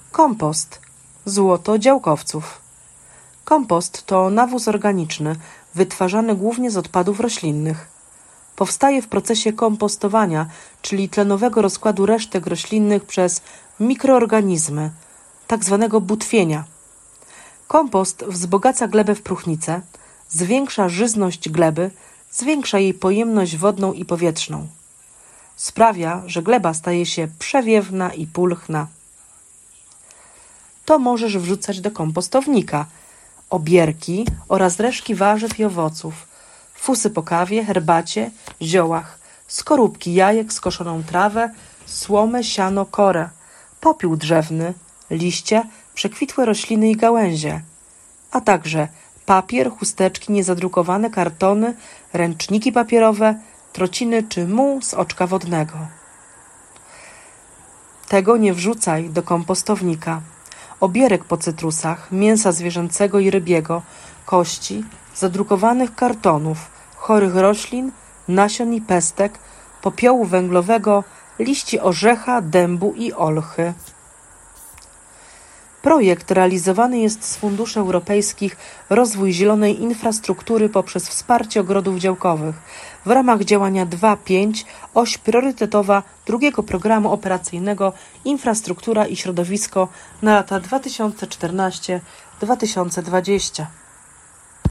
Kompost. Złoto działkowców. Kompost to nawóz organiczny, wytwarzany głównie z odpadów roślinnych. Powstaje w procesie kompostowania, czyli tlenowego rozkładu resztek roślinnych przez mikroorganizmy, tzw. butwienia. Kompost wzbogaca glebę w próchnicę, zwiększa żyzność gleby, zwiększa jej pojemność wodną i powietrzną. Sprawia, że gleba staje się przewiewna i pulchna. To możesz wrzucać do kompostownika obierki oraz resztki warzyw i owoców, fusy po kawie, herbacie, ziołach, skorupki jajek, skoszoną trawę, słomę, siano, korę, popiół drzewny, liście, przekwitłe rośliny i gałęzie, a także papier, chusteczki, niezadrukowane kartony, ręczniki papierowe, trociny czy muł z oczka wodnego. Tego nie wrzucaj do kompostownika. Obierek po cytrusach, mięsa zwierzęcego i rybiego, kości, zadrukowanych kartonów, chorych roślin, nasion i pestek, popiołu węglowego, liści orzecha, dębu i olchy. Projekt realizowany jest z funduszy europejskich Rozwój Zielonej Infrastruktury poprzez wsparcie ogrodów działkowych w ramach działania 2.5, oś priorytetowa drugiego programu operacyjnego Infrastruktura i środowisko na lata 2014-2020.